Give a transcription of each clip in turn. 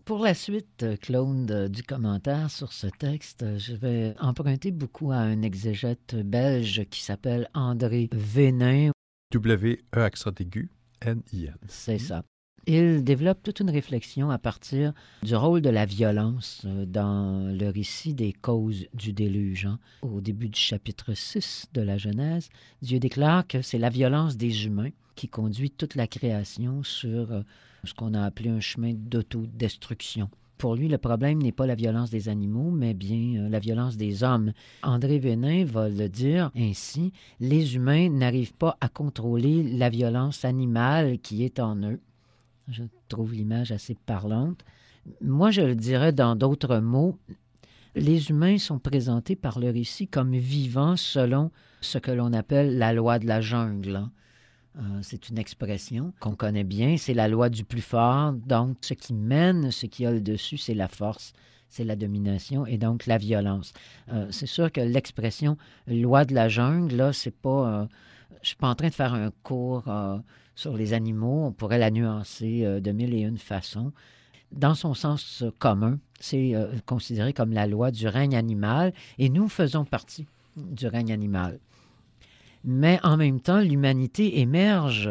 Pour la suite, Claude, du commentaire sur ce texte, je vais emprunter beaucoup à un exégète belge qui s'appelle André Vénin. W-E-N-I-N. C'est ça. Il développe toute une réflexion à partir du rôle de la violence dans le récit des causes du déluge. Au début du chapitre 6 de la Genèse, Dieu déclare que c'est la violence des humains qui conduit toute la création sur ce qu'on a appelé un chemin d'autodestruction. Pour lui, le problème n'est pas la violence des animaux, mais bien la violence des hommes. André Vénin va le dire ainsi, les humains n'arrivent pas à contrôler la violence animale qui est en eux. Je trouve l'image assez parlante. Moi, je le dirais dans d'autres mots, les humains sont présentés par le récit comme vivants selon ce que l'on appelle la loi de la jungle. C'est une expression qu'on connaît bien, c'est la loi du plus fort. Donc, ce qui mène, ce qui a le dessus, c'est la force, c'est la domination et donc la violence. C'est sûr que l'expression loi de la jungle, là, c'est pas... je ne suis pas en train de faire un cours sur les animaux. On pourrait la nuancer de mille et une façons. Dans son sens commun, c'est considéré comme la loi du règne animal et nous faisons partie du règne animal. Mais en même temps, l'humanité émerge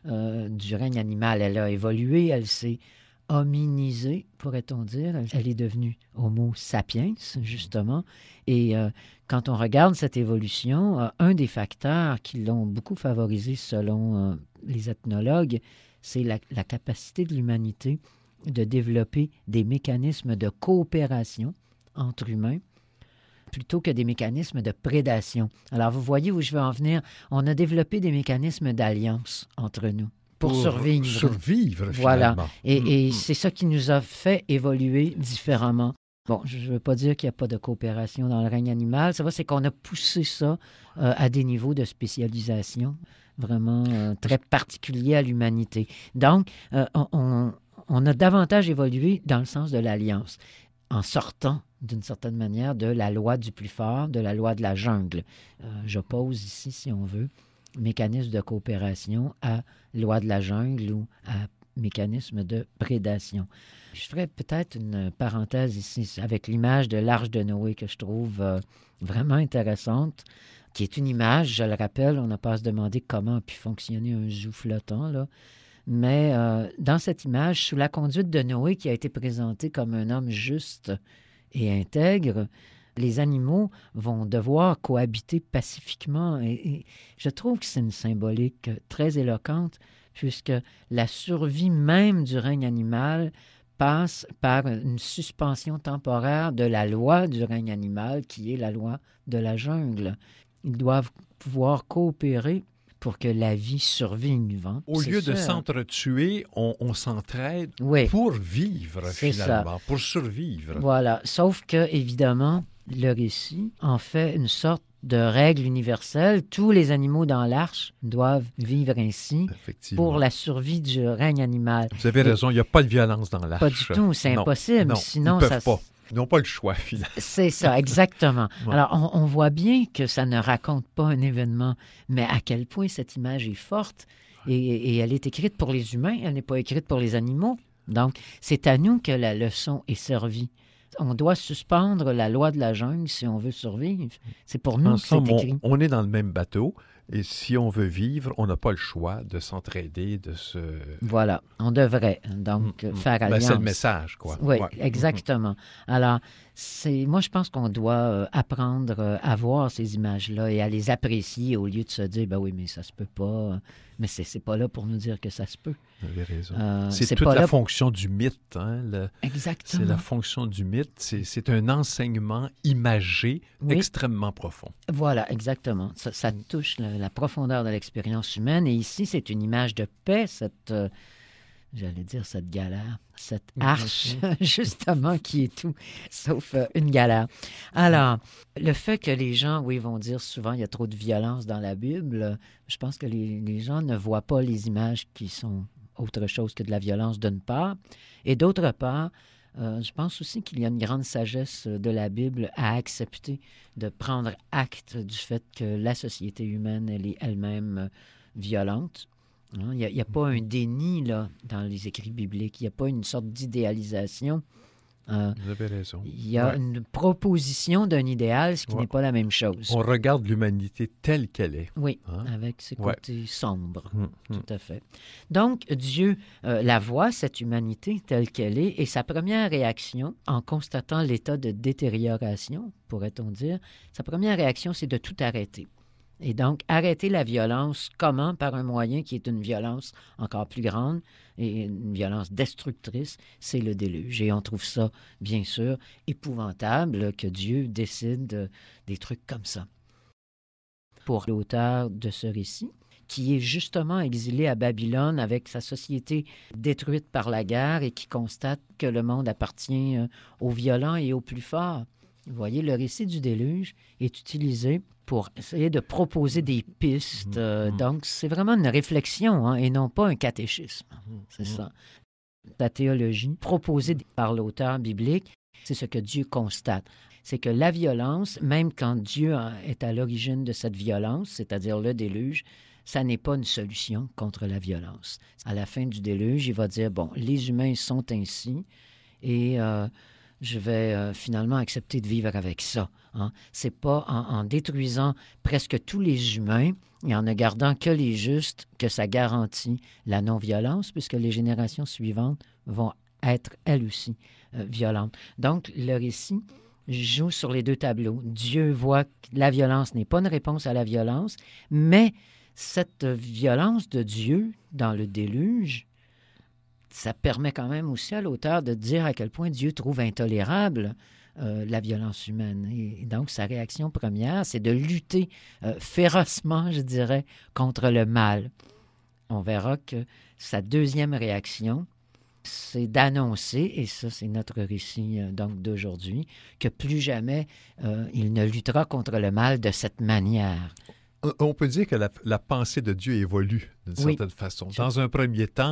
du règne animal. Elle a évolué, elle s'est hominisée, pourrait-on dire. Elle est devenue Homo sapiens, justement. Et quand on regarde cette évolution, un des facteurs qui l'ont beaucoup favorisé selon les ethnologues, c'est la capacité de l'humanité de développer des mécanismes de coopération entre humains plutôt que des mécanismes de prédation. Alors, vous voyez où je veux en venir. On a développé des mécanismes d'alliance entre nous pour survivre. Survivre, voilà. finalement. Et c'est ça qui nous a fait évoluer différemment. Bon, je ne veux pas dire qu'il n'y a pas de coopération dans le règne animal. C'est qu'on a poussé ça à des niveaux de spécialisation vraiment très particuliers à l'humanité. Donc, on a davantage évolué dans le sens de l'alliance, en sortant d'une certaine manière de la loi du plus fort, de la loi de la jungle. J'oppose ici, si on veut, mécanisme de coopération à loi de la jungle ou à mécanisme de prédation. Je ferais peut-être une parenthèse ici avec l'image de l'Arche de Noé que je trouve vraiment intéressante, qui est une image, je le rappelle, on n'a pas à se demander comment a pu fonctionner un zoo flottant, là. Mais dans cette image, sous la conduite de Noé, qui a été présenté comme un homme juste et intègre, les animaux vont devoir cohabiter pacifiquement. Et je trouve que c'est une symbolique très éloquente, puisque la survie même du règne animal passe par une suspension temporaire de la loi du règne animal, qui est la loi de la jungle. Ils doivent pouvoir coopérer pour que la vie survive. Au lieu de s'entretuer, on s'entraide pour vivre, c'est finalement, ça. pour survivre. Voilà, sauf que, évidemment, le récit en fait une sorte de règle universelle. Tous les animaux dans l'arche doivent vivre ainsi pour la survie du règne animal. Vous avez raison, il n'y a pas de violence dans l'arche. Pas du tout, c'est impossible. Non, sinon, ils ne peuvent pas. Ils n'ont pas le choix, finalement. C'est ça, exactement. Ouais. Alors, on voit bien que ça ne raconte pas un événement, mais à quel point cette image est forte et elle est écrite pour les humains, elle n'est pas écrite pour les animaux. Donc, c'est à nous que la leçon est servie. On doit suspendre la loi de la jungle si on veut survivre. C'est pour nous que c'est écrit. On est dans le même bateau. Et si on veut vivre, on n'a pas le choix de s'entraider, de se... Voilà, on devrait donc faire alliance. C'est le message, quoi. Oui, exactement. Alors, moi, je pense qu'on doit apprendre à voir ces images-là et à les apprécier au lieu de se dire, ben oui, mais ça se peut pas. Mais c'est pas là pour nous dire que ça se peut. Vous avez raison. C'est toute la fonction du mythe. Exactement. C'est la fonction du mythe. C'est un enseignement imagé extrêmement profond. Voilà, exactement. Ça touche la profondeur de l'expérience humaine. Et ici, c'est une image de paix, cette galère, cette arche, justement, qui est tout, sauf une galère. Alors, le fait que les gens, vont dire souvent il y a trop de violence dans la Bible, je pense que les gens ne voient pas les images qui sont autre chose que de la violence, d'une part. Et d'autre part, je pense aussi qu'il y a une grande sagesse de la Bible à accepter de prendre acte du fait que la société humaine, elle est elle-même violente. Il n'y a pas un déni là, dans les écrits bibliques. Il n'y a pas une sorte d'idéalisation. Vous avez raison. Il y a une proposition d'un idéal, ce qui n'est pas la même chose. On regarde l'humanité telle qu'elle est. Oui, avec ses côtés sombres. Tout à fait. Donc, Dieu la voit, cette humanité telle qu'elle est, et sa première réaction, en constatant l'état de détérioration, pourrait-on dire, sa première réaction, c'est de tout arrêter. Et donc, arrêter la violence, comment? Par un moyen qui est une violence encore plus grande et une violence destructrice, c'est le déluge. Et on trouve ça, bien sûr, épouvantable que Dieu décide des trucs comme ça. Pour l'auteur de ce récit, qui est justement exilé à Babylone avec sa société détruite par la guerre et qui constate que le monde appartient aux violents et aux plus forts. Vous voyez, le récit du déluge est utilisé pour essayer de proposer des pistes. Donc, c'est vraiment une réflexion et non pas un catéchisme. C'est ça. La théologie proposée par l'auteur biblique, c'est ce que Dieu constate. C'est que la violence, même quand Dieu est à l'origine de cette violence, c'est-à-dire le déluge, ça n'est pas une solution contre la violence. À la fin du déluge, il va dire, bon, les humains sont ainsi et je vais finalement accepter de vivre avec ça. C'est pas en détruisant presque tous les humains et en ne gardant que les justes que ça garantit la non-violence, puisque les générations suivantes vont être elles aussi violentes. Donc, le récit joue sur les deux tableaux. Dieu voit que la violence n'est pas une réponse à la violence, mais cette violence de Dieu dans le déluge, ça permet quand même aussi à l'auteur de dire à quel point Dieu trouve intolérable la violence humaine. Et donc, sa réaction première, c'est de lutter férocement, je dirais, contre le mal. On verra que sa deuxième réaction, c'est d'annoncer, et ça, c'est notre récit donc d'aujourd'hui, que plus jamais il ne luttera contre le mal de cette manière. On peut dire que la pensée de Dieu évolue d'une certaine façon. Dans un premier temps,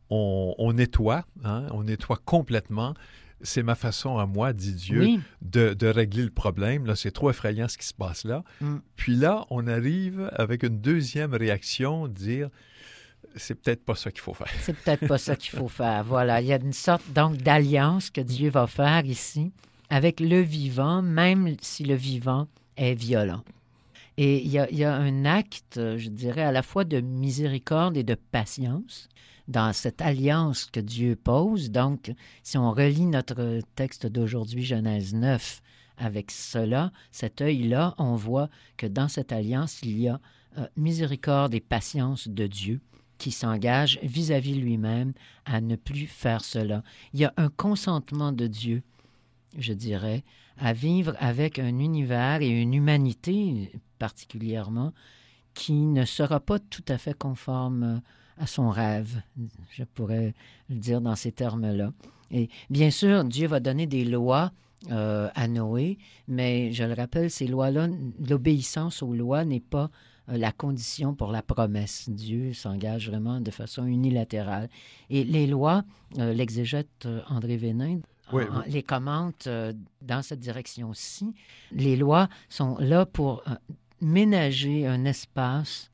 on nettoie, on nettoie complètement. C'est ma façon à moi, dit Dieu, de régler le problème. Là, c'est trop effrayant ce qui se passe là. Puis là, on arrive avec une deuxième réaction, dire c'est peut-être pas ça qu'il faut faire. C'est peut-être pas ça qu'il faut faire. Voilà, il y a une sorte donc d'alliance que Dieu va faire ici avec le vivant, même si le vivant est violent. Et il y a un acte, je dirais, à la fois de miséricorde et de patience dans cette alliance que Dieu pose. Donc, si on relit notre texte d'aujourd'hui, Genèse 9, avec cela, cet œil-là, on voit que dans cette alliance, il y a miséricorde et patience de Dieu qui s'engage vis-à-vis lui-même à ne plus faire cela. Il y a un consentement de Dieu, je dirais, à vivre avec un univers et une humanité particulièrement qui ne sera pas tout à fait conforme à son rêve, je pourrais le dire dans ces termes-là. Et bien sûr, Dieu va donner des lois à Noé, mais je le rappelle, ces lois-là, l'obéissance aux lois n'est pas la condition pour la promesse. Dieu s'engage vraiment de façon unilatérale. Et les lois, l'exégète André Vénin les commente dans cette direction-ci. Les lois sont là pour ménager un espace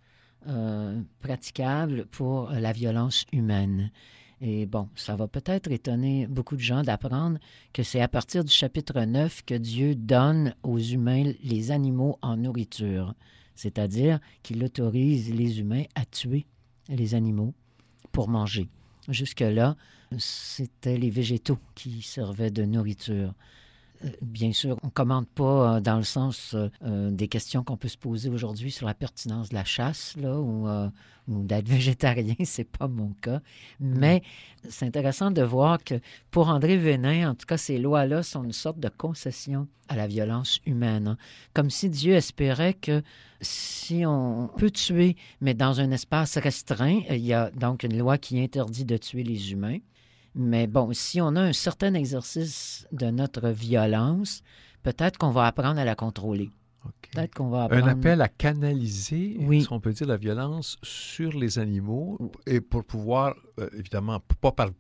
praticable pour la violence humaine. Et bon, ça va peut-être étonner beaucoup de gens d'apprendre que c'est à partir du chapitre 9 que Dieu donne aux humains les animaux en nourriture, c'est-à-dire qu'il autorise les humains à tuer les animaux pour manger. Jusque-là, c'était les végétaux qui servaient de nourriture. Bien sûr, on ne commente pas dans le sens des questions qu'on peut se poser aujourd'hui sur la pertinence de la chasse là, ou d'être végétarien, c'est pas mon cas. Mais c'est intéressant de voir que pour André Vénin, en tout cas, ces lois-là sont une sorte de concession à la violence humaine. Comme si Dieu espérait que si on peut tuer, mais dans un espace restreint, il y a donc une loi qui interdit de tuer les humains. Mais bon, si on a un certain exercice de notre violence, peut-être qu'on va apprendre à la contrôler. Okay. Peut-être qu'on va apprendre... Un appel à canaliser, oui. si on peut dire, la violence sur les animaux, et pour pouvoir, évidemment, pas par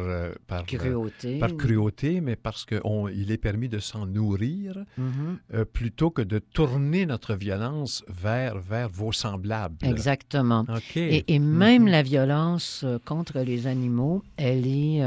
cruauté, mais parce qu'il est permis de s'en nourrir, plutôt que de tourner notre violence vers vos semblables. Exactement. Okay. Et même la violence contre les animaux, elle est...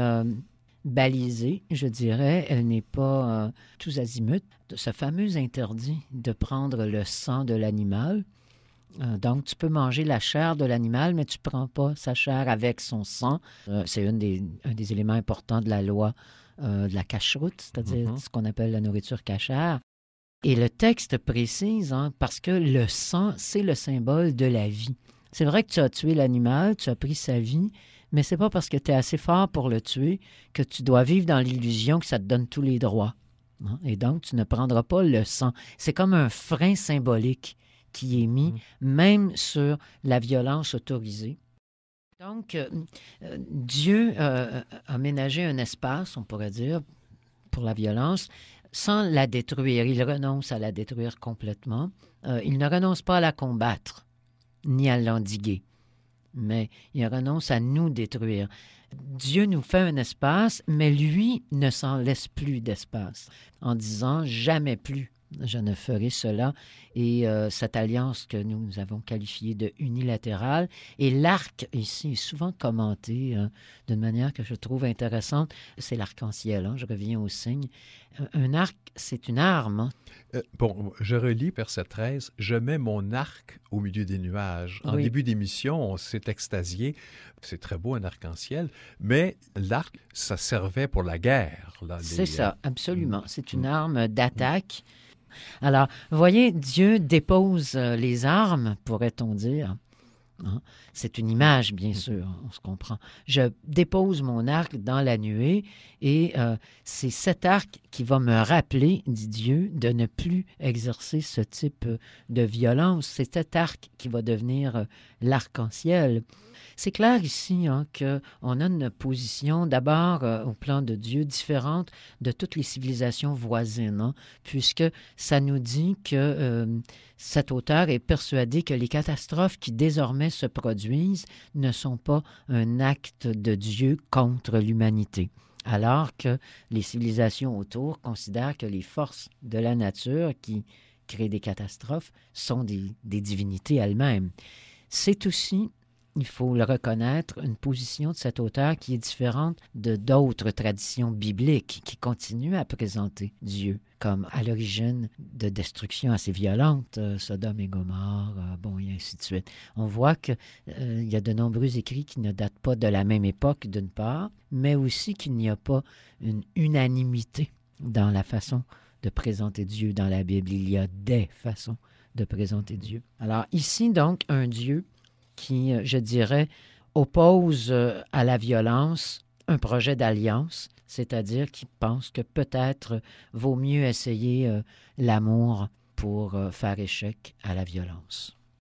balisée, je dirais. Elle n'est pas tous azimuts. Ce fameux interdit de prendre le sang de l'animal. Donc, tu peux manger la chair de l'animal, mais tu ne prends pas sa chair avec son sang. C'est un des éléments importants de la loi de la cacheroute, c'est-à-dire ce qu'on appelle la nourriture cachère. Et le texte précise, parce que le sang, c'est le symbole de la vie. C'est vrai que tu as tué l'animal, tu as pris sa vie, mais c'est pas parce que tu es assez fort pour le tuer que tu dois vivre dans l'illusion que ça te donne tous les droits. Et donc, tu ne prendras pas le sang. C'est comme un frein symbolique qui est mis même sur la violence autorisée. Donc, Dieu a aménagé un espace, on pourrait dire, pour la violence, sans la détruire. Il renonce à la détruire complètement. Il ne renonce pas à la combattre, ni à l'endiguer. Mais il renonce à nous détruire. Dieu nous fait un espace, mais lui ne s'en laisse plus d'espace, en disant « jamais plus je ne ferai cela ». Et cette alliance que nous avons qualifiée de unilatérale, et l'arc ici est souvent commenté d'une manière que je trouve intéressante, c'est l'arc-en-ciel, je reviens au signe. Un arc, c'est une arme. Je relis verset 13. « Je mets mon arc au milieu des nuages. » En début d'émission, on s'est extasié. C'est très beau, un arc-en-ciel. Mais l'arc, ça servait pour la guerre. C'est ça, absolument. C'est une arme d'attaque. Alors, voyez, Dieu dépose les armes, pourrait-on dire. C'est une image, bien sûr, on se comprend. Je dépose mon arc dans la nuée et c'est cet arc qui va me rappeler, dit Dieu, de ne plus exercer ce type de violence. C'est cet arc qui va devenir l'arc-en-ciel. C'est clair ici qu'on a une position d'abord au plan de Dieu différente de toutes les civilisations voisines, puisque ça nous dit que cet auteur est persuadé que les catastrophes qui désormais se produisent ne sont pas un acte de Dieu contre l'humanité, alors que les civilisations autour considèrent que les forces de la nature qui créent des catastrophes sont des divinités elles-mêmes. C'est aussi, il faut le reconnaître, une position de cet auteur qui est différente de d'autres traditions bibliques qui continuent à présenter Dieu comme à l'origine de destructions assez violentes, Sodome et Gomorrhe, et ainsi de suite. On voit qu'il y a de nombreux écrits qui ne datent pas de la même époque, d'une part, mais aussi qu'il n'y a pas une unanimité dans la façon de présenter Dieu dans la Bible. Il y a des façons de présenter Dieu. Alors ici, donc, un Dieu qui, je dirais, oppose à la violence un projet d'alliance, c'est-à-dire qui pense que peut-être vaut mieux essayer l'amour pour faire échec à la violence.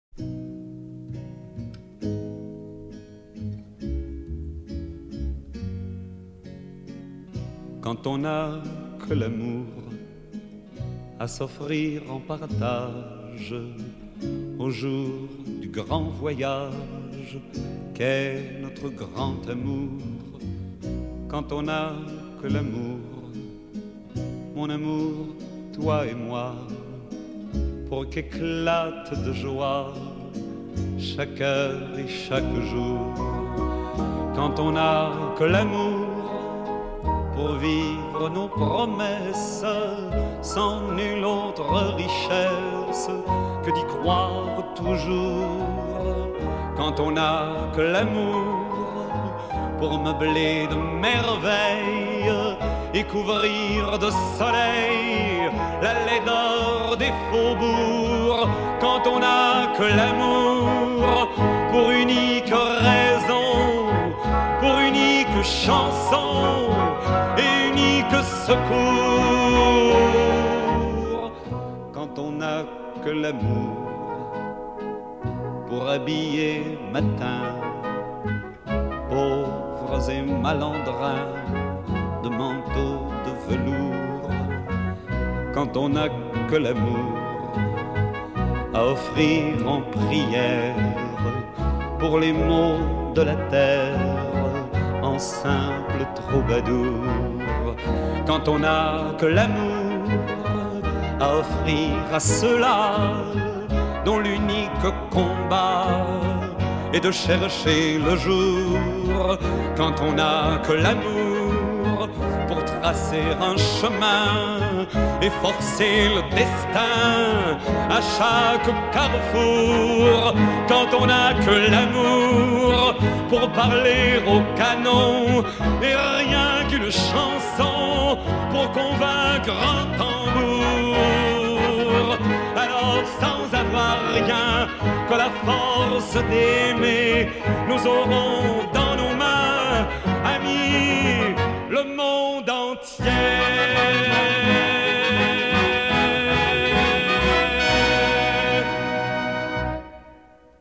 Quand on n'a que l'amour à s'offrir en partage au jour du grand voyage qu'est notre grand amour. Quand on n'a que l'amour, mon amour, toi et moi, pour qu'éclate de joie chaque heure et chaque jour. Quand on n'a que l'amour pour vivre nos promesses sans nulle autre richesse que d'y croire toujours. Quand on n'a que l'amour pour meubler de merveilles et couvrir de soleil la laideur des faubourgs. Quand on n'a que l'amour pour unique raison, pour unique chanson et unique secours. Quand on n'a que l'amour pour habiller matin pauvres et malandrins de manteaux de velours. Quand on n'a que l'amour à offrir en prière pour les maux de la terre en simple troubadour. Quand on n'a que l'amour à offrir à ceux-là dont l'unique combat est de chercher le jour. Quand on n'a que l'amour pour tracer un chemin et forcer le destin à chaque carrefour. Quand on n'a que l'amour pour parler au canon et rien qu'une chanson pour convaincre un tambour. Alors sans avoir rien que la force d'aimer, nous aurons dans nos mains, amis, le monde entier.